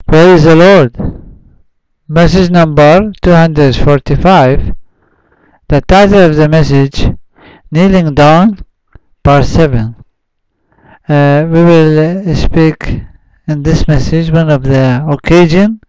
Praise the Lord. Message number 245. The title of the message, Kneeling Down, Part 7. We will speak in this message one of the occasion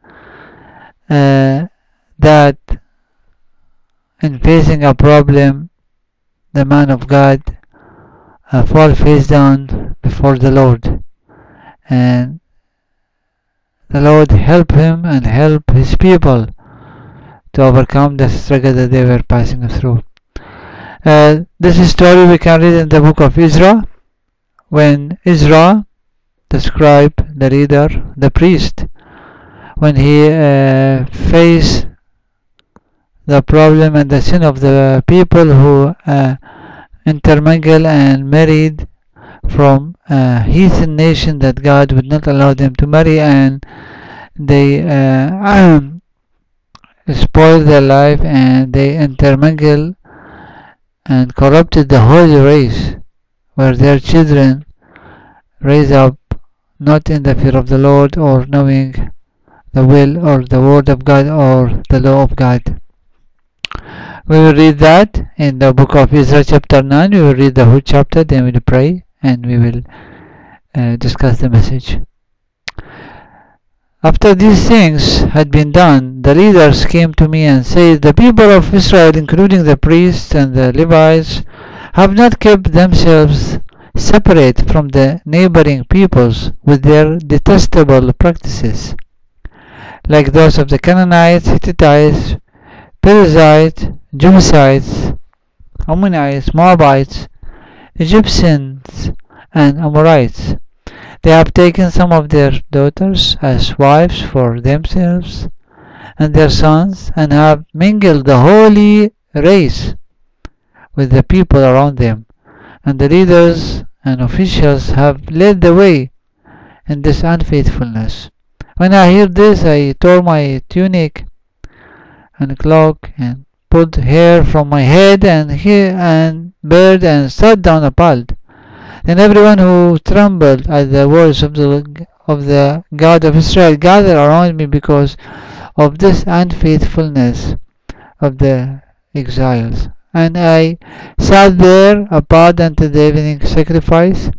that in facing a problem, the man of God fall face down before the Lord, and the Lord help him and help his people to overcome the struggle that they were passing through. This story we can read in the book of Ezra, when Ezra, the scribe, the reader, the priest, when he faced the problem and the sin of the people who intermingle and married from a heathen nation that God would not allow them to marry, and they spoiled their life and they intermingle and corrupted the whole race, where their children raise up not in the fear of the Lord or knowing the will or the word of God or the law of God. We will read that in the book of Ezra chapter 9. We will read the whole chapter, then we will pray and we will discuss the message. After these things had been done, the leaders came to me and said, the people of Israel, including the priests and the Levites, have not kept themselves separate from the neighboring peoples with their detestable practices, like those of the Canaanites, Hittites, Perizzites, Jebusites, Ammonites, Moabites, Egyptians, and Amorites. They have taken some of their daughters as wives for themselves and their sons, and have mingled the holy race with the people around them. And the leaders and officials have led the way in this unfaithfulness. When I heard this, I tore my tunic and cloak and pulled hair from my head and beard and sat down appalled. Then everyone who trembled at the words of the God of Israel gathered around me because of this unfaithfulness of the exiles. And I sat there apart until the evening sacrifice.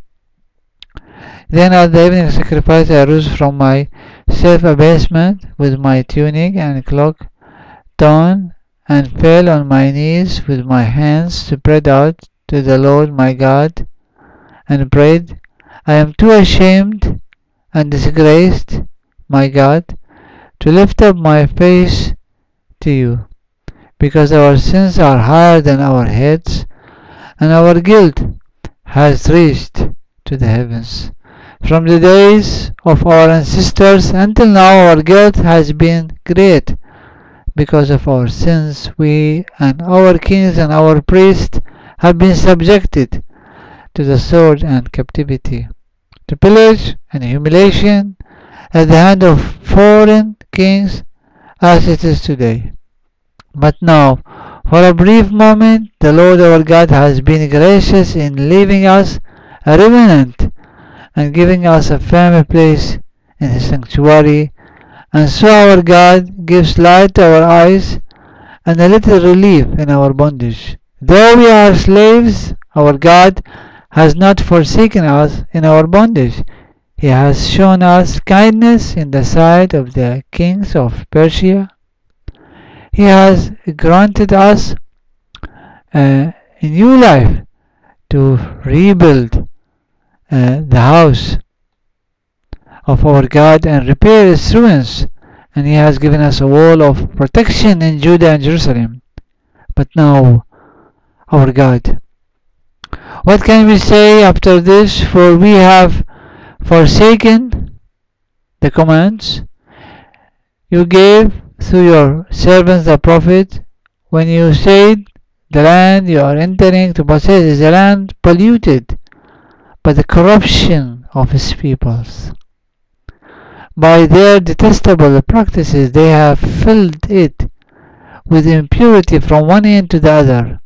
Then at the evening sacrifice I rose from my self-abasement with my tunic and cloak torn, and fell on my knees with my hands spread out to the Lord my God, and prayed, I am too ashamed and disgraced, my God, to lift up my face to you, because our sins are higher than our heads, and our guilt has reached to the heavens. From the days of our ancestors until now our guilt has been great. Because of our sins, we and our kings and our priests have been subjected to the sword and captivity, to pillage and humiliation at the hand of foreign kings, as it is today. But now, for a brief moment, the Lord our God has been gracious in leaving us a remnant and giving us a firm place in His sanctuary, and so our God gives light to our eyes and a little relief in our bondage. Though we are slaves, our God has not forsaken us in our bondage. He has shown us kindness in the sight of the kings of Persia. He has granted us a new life to rebuild the house of our God and repair its ruins, and He has given us a wall of protection in Judah and Jerusalem. But now, our God, what can we say after this? For we have forsaken the commands you gave through your servants the prophet, when you said, the land you are entering to possess is a land polluted by the corruption of His peoples. By their detestable practices they have filled it with impurity from one end to the other.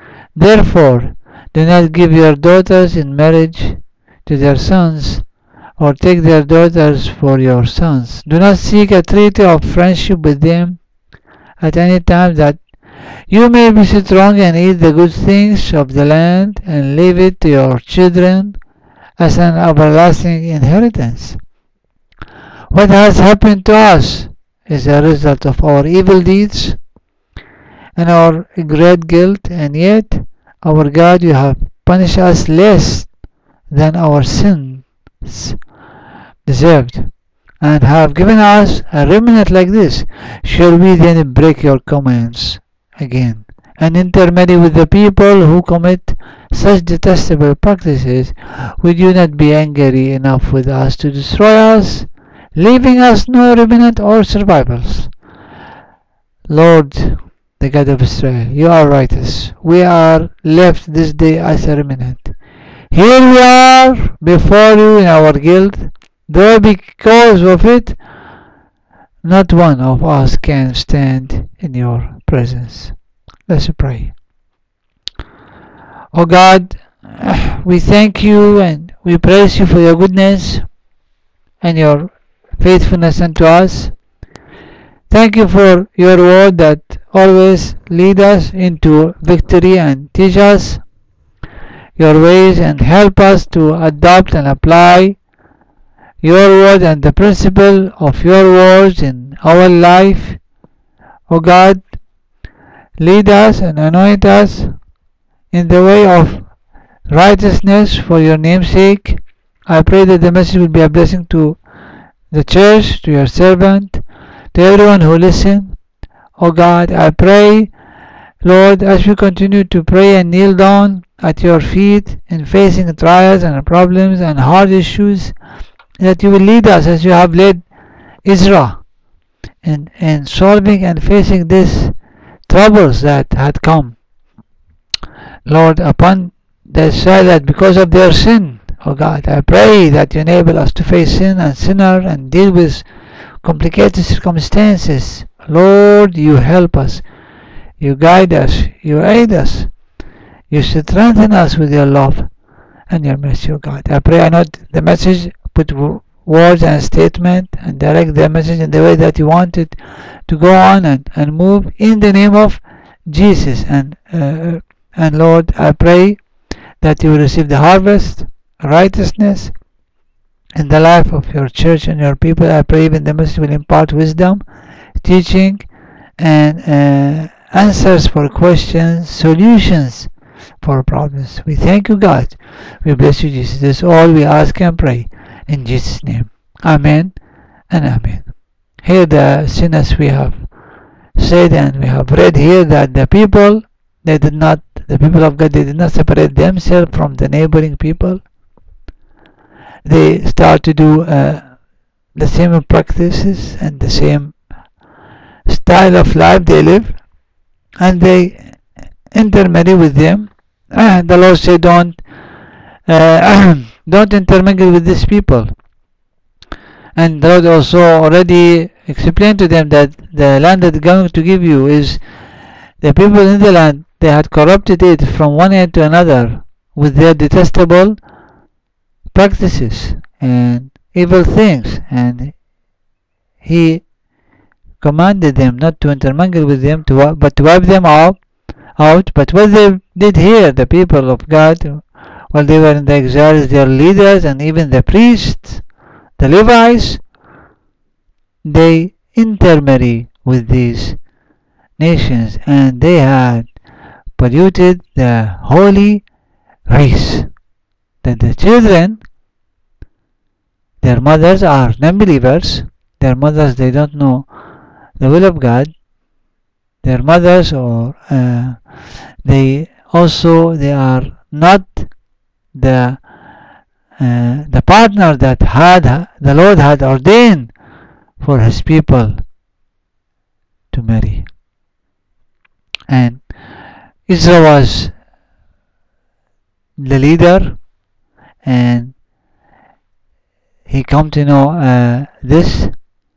Therefore, do not give your daughters in marriage to their sons, or take their daughters for your sons. Do not seek a treaty of friendship with them at any time, that you may be strong and eat the good things of the land and leave it to your children as an everlasting inheritance. What has happened to us is a result of our evil deeds and our great guilt, and yet, our God, you have punished us less than our sins deserved, and have given us a remnant like this. Shall we then break your commands again and intermarry with the people who commit such detestable practices? Would you not be angry enough with us to destroy us, leaving us no remnant or survivals? Lord, the God of Israel, you are righteous. We are left this day as a remnant. Here we are before you in our guilt, though because of it not one of us can stand in your presence. Let's pray. Oh God, we thank you and we praise you for your goodness and your faithfulness unto us. Thank you for your word that always lead us into victory and teach us your ways and help us to adopt and apply your word and the principle of your words in our life. O God, lead us and anoint us in the way of righteousness for your name's sake. I pray that the message will be a blessing to the church, to your servant, to everyone who listen. O God, I pray, Lord, as we continue to pray and kneel down at your feet in facing trials and problems and hard issues, that you will lead us as you have led Israel in solving and facing these troubles that had come, Lord, upon the Israelites because of their sin. Oh God, I pray that you enable us to face sin and sinner and deal with complicated circumstances. Lord, you help us, you guide us, you aid us, you strengthen us with your love and your mercy, O God. I pray I note the message, put words and statement and direct the message in the way that you want it to go on and move in the name of Jesus. And Lord, I pray that you will receive the harvest, righteousness in the life of your church and your people. I pray even the message will impart wisdom, teaching, and answers for questions, solutions for problems. We thank you, God. We bless you, Jesus. This is all we ask and pray in Jesus' name. Amen and amen. Here the sinners we have said and we have read here that the people of God, they did not separate themselves from the neighboring people. They start to do the same practices and the same style of life they live, and they intermarry with them. The Lord said, don't intermingle with these people. And the Lord also already explained to them that the land that is going to give you is the people in the land. They had corrupted it from one end to another with their detestable practices and evil things, and He commanded them not to intermingle with them, but to wipe them out. But what they did here, the people of God, while they were in the exiles, their leaders and even the priests, the Levites, they intermarry with these nations, and they had polluted the holy race. That the children, their mothers are non-believers. Their mothers, they don't know the will of God. Their mothers, or they are not the partner that the Lord had ordained for His people to marry. And Israel was the leader, and he come to know this,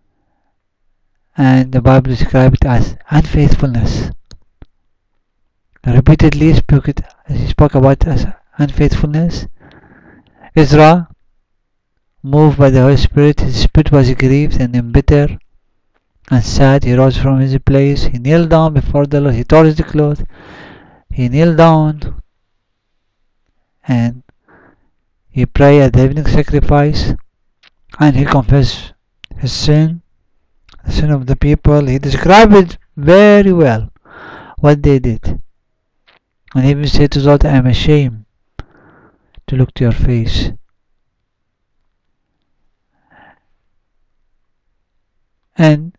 and the Bible described it as unfaithfulness. Repeatedly he spoke about as unfaithfulness. Israel moved by the Holy Spirit, his spirit was grieved and embittered and sad. He rose from his place. He kneeled down before the Lord. He tore his clothes. He kneeled down and he prayed at the evening sacrifice, and he confessed his sin, the sin of the people. He described it very well, what they did. And he even said to God, I am ashamed to look to your face. And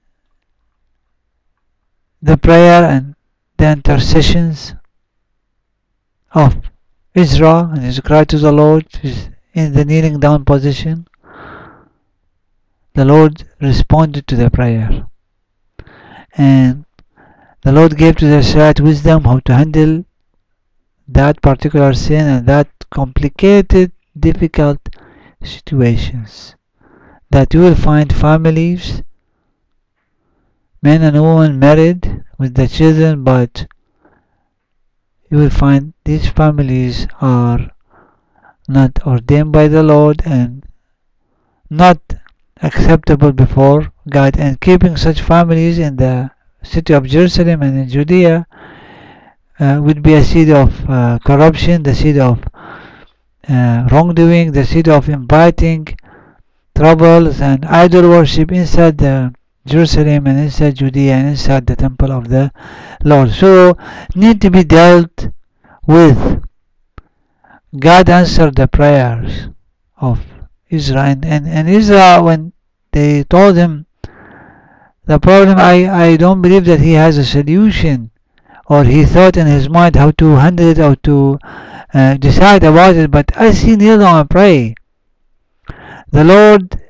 the prayer and the intercessions of Ezra and his cry to the Lord is in the kneeling down position. The Lord responded to the prayer, and the Lord gave to the Israelites wisdom how to handle that particular sin and that complicated, difficult situations. That you will find families, men and women married with the children, but you will find these families are not ordained by the Lord and not acceptable before God, and keeping such families in the city of Jerusalem and in Judea would be a seed of corruption, the seed of wrongdoing, the seed of inviting troubles and idol worship inside the Jerusalem and inside Judea and inside the temple of the Lord. So need to be dealt with. God answered the prayers of Israel, and Israel, when they told him the problem, I don't believe that he has a solution, or he thought in his mind how to handle it or to decide about it, but as he kneel down and pray, the Lord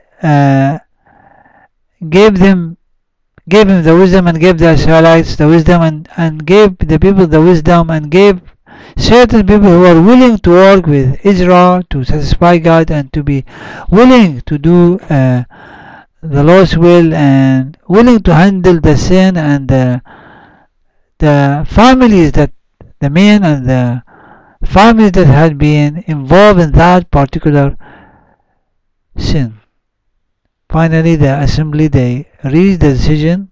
gave him the wisdom, and gave the Israelites the wisdom, and gave the people the wisdom, and gave certain people who are willing to work with Israel to satisfy God and to be willing to do the Lord's will and willing to handle the sin and the families, that the men and the families that had been involved in that particular sin. Finally, the assembly, they reached the decision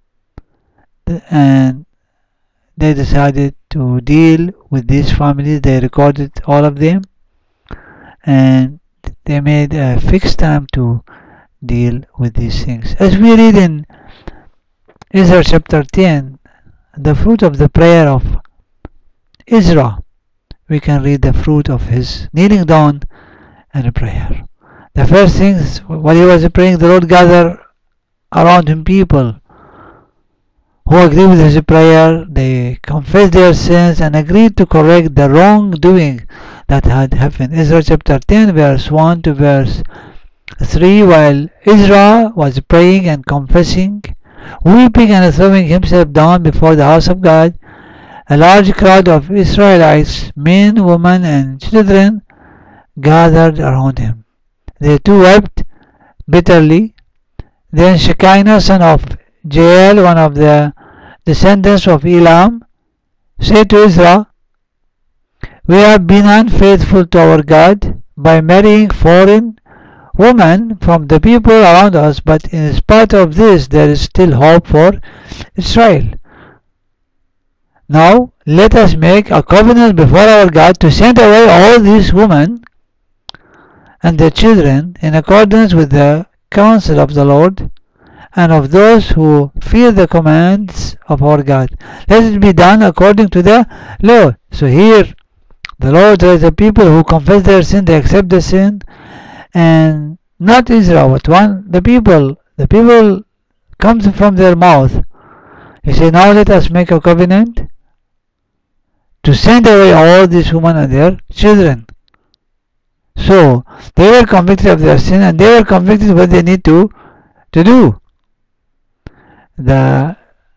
and they decided to deal with these families. They recorded all of them and they made a fixed time to deal with these things. As we read in Ezra chapter 10, the fruit of the prayer of Ezra, we can read the fruit of his kneeling down and prayer. The first things, while he was praying, the Lord gathered around him people who agreed with his prayer. They confessed their sins and agreed to correct the wrongdoing that had happened. Ezra chapter 10 verse 1 to verse 3. While Ezra was praying and confessing, weeping and throwing himself down before the house of God, a large crowd of Israelites, men, women, and children, gathered around him. They too wept bitterly. Then Shekinah, son of Jael, one of the descendants of Elam, said to Ezra, we have been unfaithful to our God by marrying foreign women from the people around us, but in spite of this, there is still hope for Israel. Now, let us make a covenant before our God to send away all these women and their children in accordance with the counsel of the Lord and of those who fear the commands of our God. Let it be done according to the law. So here, the Lord raised the people who confess their sin, they accept the sin, and not Israel, but the people comes from their mouth. He said, now let us make a covenant to send away all these women and their children. So they were convicted of their sin, and they were convicted of what they need to do. The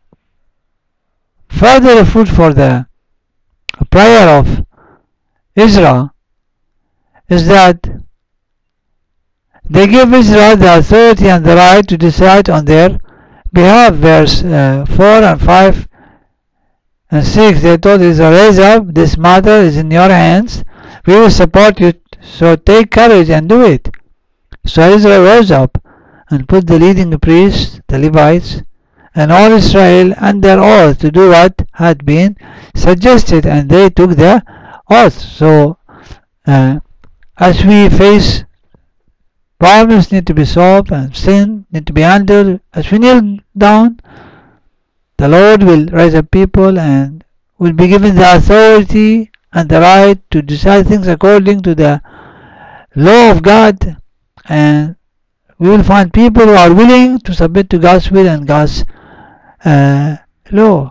further fruit for the prayer of Israel is that they give Israel the authority and the right to decide on their behalf. Verse 4 and 5 and 6, they told Israel, raise up, this matter is in your hands, we will support you, so take courage and do it. So Israel rose up and put the leading priests, the Levites, and all Israel under oath to do what had been suggested, and they took the oath. So as we face problems need to be solved and sin need to be handled, as we kneel down, the Lord will raise up people and will be given the authority and the right to decide things according to the law of God, and we will find people who are willing to submit to God's will and God's law.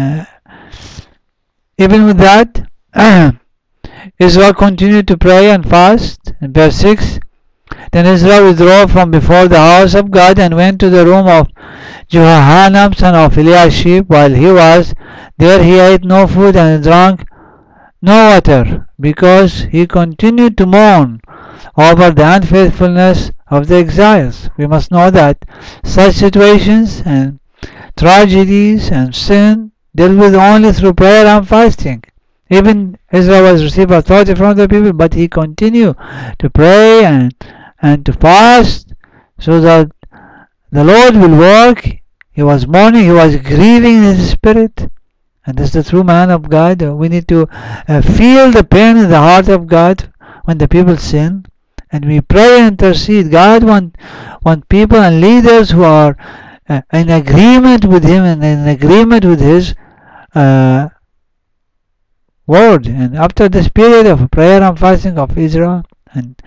Even with that, Israel continued to pray and fast. In verse 6, then Israel withdrew from before the house of God and went to the room of Jehohanan son of Eliashib. While he was there, he ate no food and drank no water, because he continued to mourn over the unfaithfulness of the exiles. We must know that such situations and tragedies and sin dealt with only through prayer and fasting. Even Israel was received authority from the people, but he continued to pray and to fast so that the Lord will work. He was mourning, he was grieving in his spirit. And this is the true man of God. We need to feel the pain in the heart of God when the people sin. And we pray and intercede. God want people and leaders who are in agreement with him and in agreement with his word. And after this period of prayer and fasting of Israel and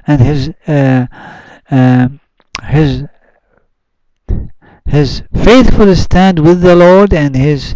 his faithful stand with the Lord and his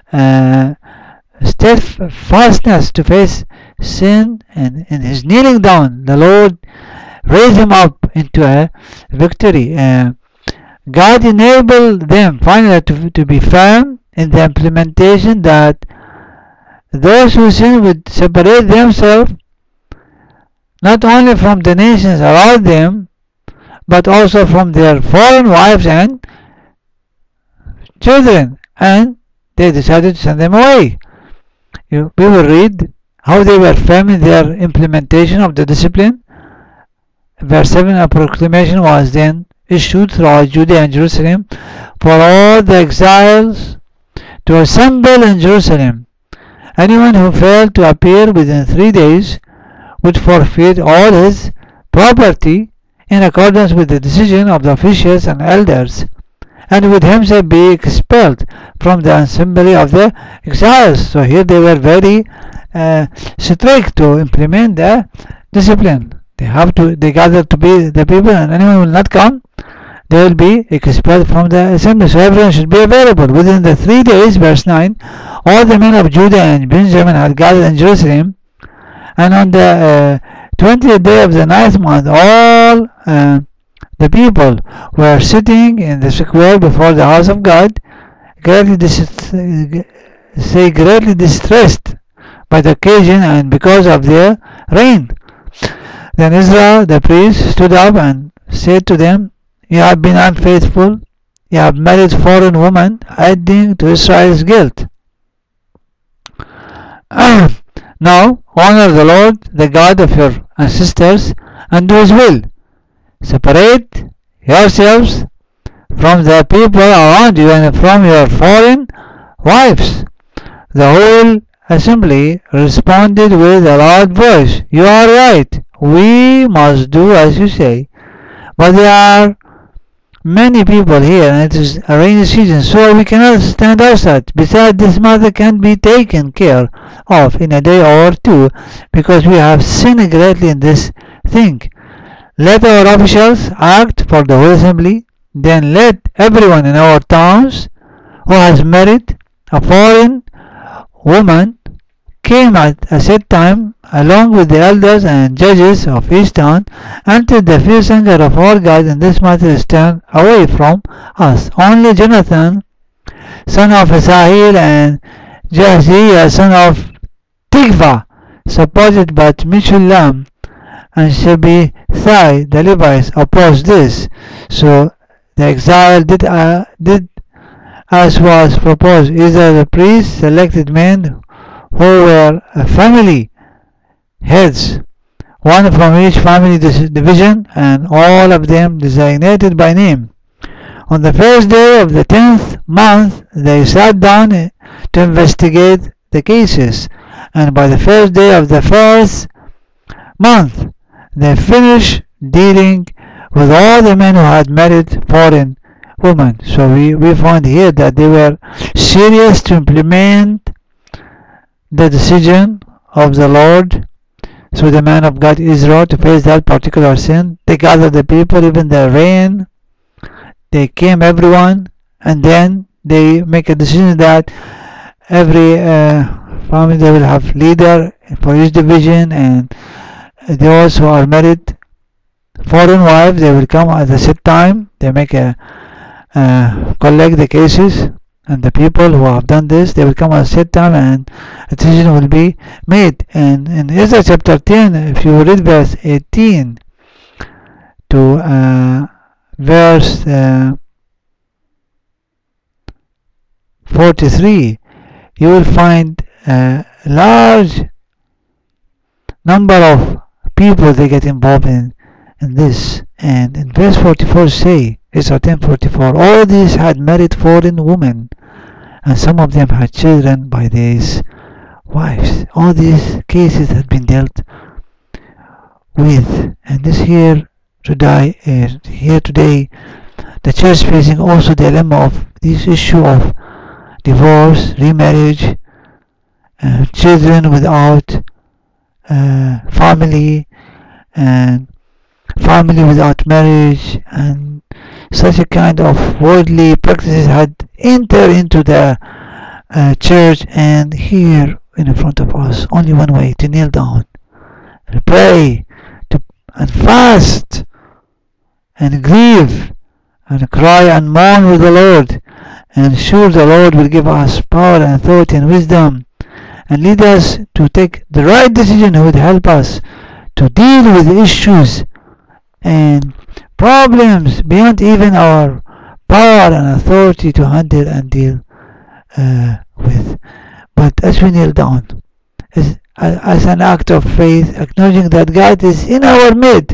steadfastness to face sin and his kneeling down, the Lord raised him up into a victory. God enabled them finally to be firm in the implementation that those who sin would separate themselves not only from the nations around them, but also from their foreign wives and children, and they decided to send them away. We will read how they were firm in their implementation of the discipline. Verse 7, a proclamation was then issued throughout Judea and Jerusalem for all the exiles to assemble in Jerusalem. Anyone who failed to appear within 3 days would forfeit all his property in accordance with the decision of the officials and elders, and would himself be expelled from the assembly of the exiles. So here they were very strict to implement the discipline. They gathered to be the people, and anyone who will not come, they will be expelled from the assembly. So everyone should be available. Within the 3 days, verse 9, all the men of Judah and Benjamin had gathered in Jerusalem, and on the 20th day of the 9th month, all the people were sitting in the square before the house of God, greatly distressed by the occasion and because of their reign. Then Ezra the priest stood up and said to them, "You have been unfaithful. You have married foreign women, adding to Israel's guilt. Now honor the Lord, the God of your ancestors, and do his will. Separate yourselves from the people around you and from your foreign wives." The whole assembly responded with a loud voice, "You are right. We must do as you say. But there are many people here, and it is a rainy season, so we cannot stand outside. Besides, this matter can be taken care of in a day or two, because we have sinned greatly in this thing. Let our officials act for the whole assembly. Then let everyone in our towns who has married a foreign woman came at a set time, along with the elders and judges of each town, until the fierce anger of our God in this matter is turned away from us. Only Jonathan, son of Asahel, and Jahaziel, son of Tikva, supported but Meshullam and Shabbathai, the Levites, opposed this. So the exile did as was proposed. Either the priests selected men who were family heads one from each family division, and all of them designated by name. On the first day of the 10th month, they sat down to investigate the cases, and by the first day of the first month, they finished dealing with all the men who had married foreign women. So we find here that they were serious to implement the decision of the Lord through the man of God Israel to face that particular sin. They gathered the people, even the rain. They came everyone, and then they make a decision that every family they will have leader for each division, and those who are married foreign wives, they will come at the set time. They make a collect the cases, and the people who have done this, they will come at a set time, and a decision will be made. And in Ezra chapter 10, if you read verse 18 to verse 43, you will find a large number of people they get involved in this. And in verse 44 say, Ezra 10:44, all these had married foreign women, and some of them had children by these wives. All these cases had been dealt with, and this here today, the church facing also the dilemma of this issue of divorce, remarriage, children without family, and family without marriage, and such a kind of worldly practices had entered into the church. And here in front of us, only one way: to kneel down and pray, and fast and grieve and cry and mourn with the Lord. And sure, the Lord will give us power and authority and wisdom, and lead us to take the right decision. Who would help us to deal with issues and problems beyond even our power and authority to handle and deal with. But as we kneel down, as an act of faith, acknowledging that God is in our midst,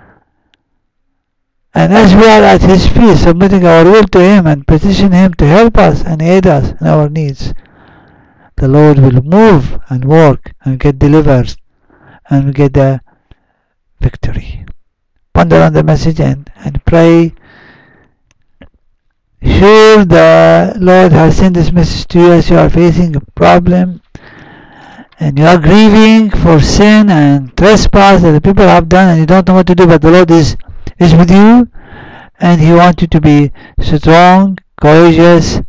and as we are at His feet, submitting our will to Him and petition Him to help us and aid us in our needs, the Lord will move and work and get delivered and get the victory. Ponder on the message and pray. Sure, the Lord has sent this message to you as you are facing a problem and you are grieving for sin and trespass that the people have done, and you don't know what to do, but the Lord is with you, and He wants you to be strong, courageous,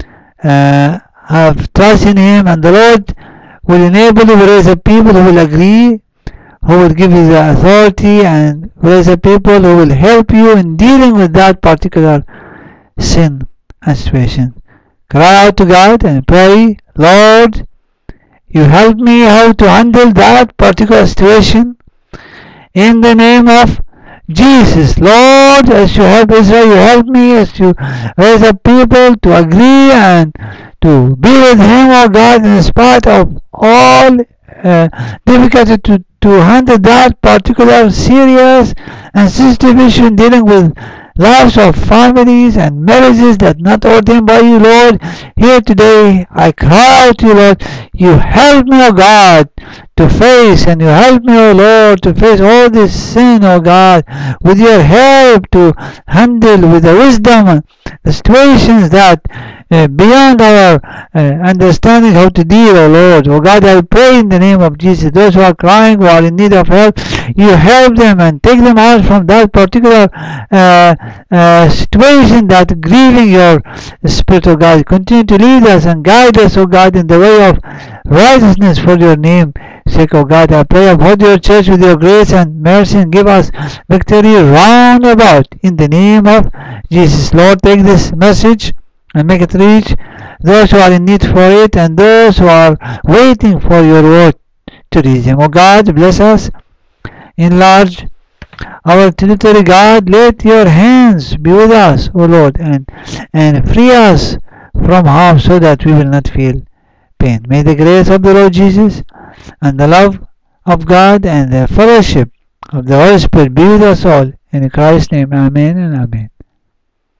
have trust in Him, and the Lord will enable you to raise up people who will agree, who will give you the authority, and raise up people who will help you in dealing with that particular sin and situation. Cry out to God and pray, Lord, you help me how to handle that particular situation in the name of Jesus. Lord, as you help Israel, you help me as you raise up people to agree and to be with Him, oh God, in spite of all difficulty to handle that particular serious and sensitive issue dealing with lives of families and marriages that not ordained by you, Lord. Here today I cry out to you, Lord, you help me, O God, to face, and you help me, O Lord, to face all this sin, O God, with your help to handle with the wisdom the situations that beyond our understanding how to deal, O Lord. O God, I pray in the name of Jesus, those who are crying, who are in need of help, you help them and take them out from that particular situation that grieving your Spirit, O God. Continue to lead us and guide us, O God, in the way of righteousness for your name sake, O God. I pray, uphold your church with your grace and mercy, and give us victory round about in the name of Jesus. Lord, take this message and make it reach those who are in need for it, and those who are waiting for your word to reach them. O God, bless us, enlarge our territory, God. Let your hands be with us, O Lord, and free us from harm, so that we will not feel pain. May the grace of the Lord Jesus and the love of God and the fellowship of the Holy Spirit be with us all. In Christ's name, Amen and Amen.